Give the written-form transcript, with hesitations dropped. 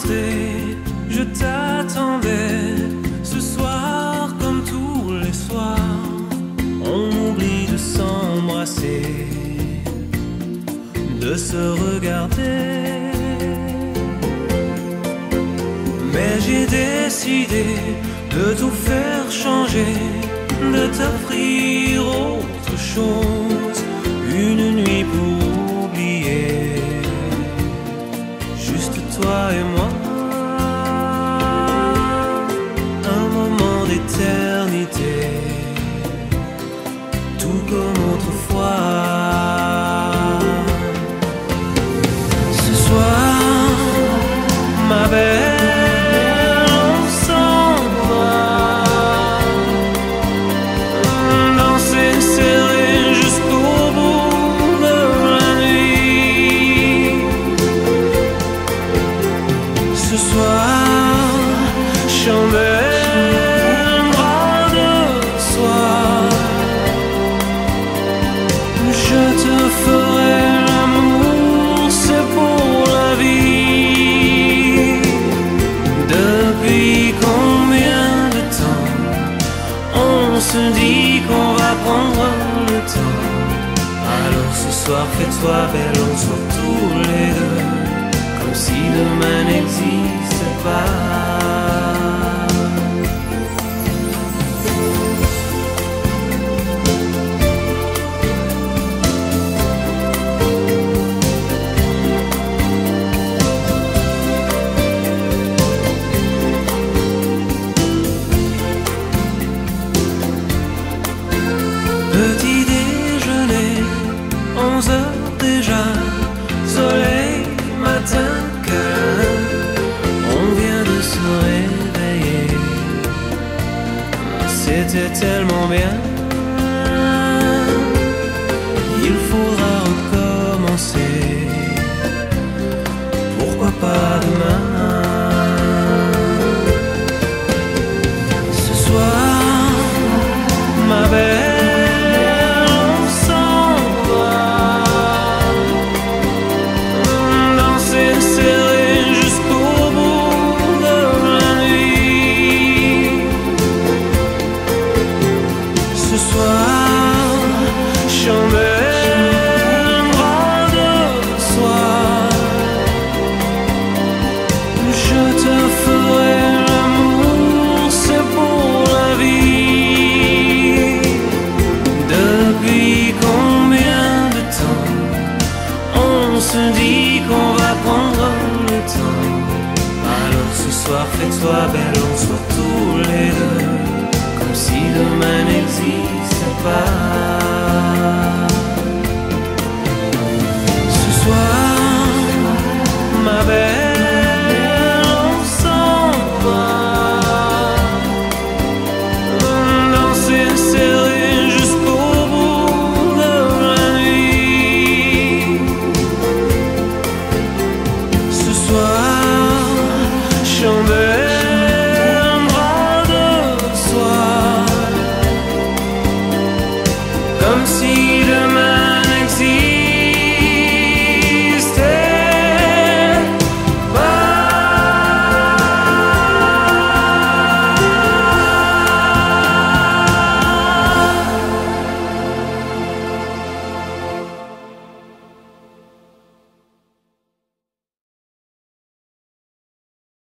rentrer, je t'attendais. Ce soir, comme tous les soirs, on oublie de s'embrasser, de se regarder. Mais j'ai décidé de tout faire changer, de t'offrir autre chose, une nuit pour oublier, juste toi et moi, un moment d'éternité, tout comme autrefois. Ce soir, ma belle, fais-toi belle, on sort tous les deux, comme si demain n'existait pas. Petit déjeuner, 11 heures déjà, soleil, matin, câlin, on vient de se réveiller, c'était tellement bien, il faudra recommencer, pourquoi pas demain. Ce soir, ma belle, fais-toi belle.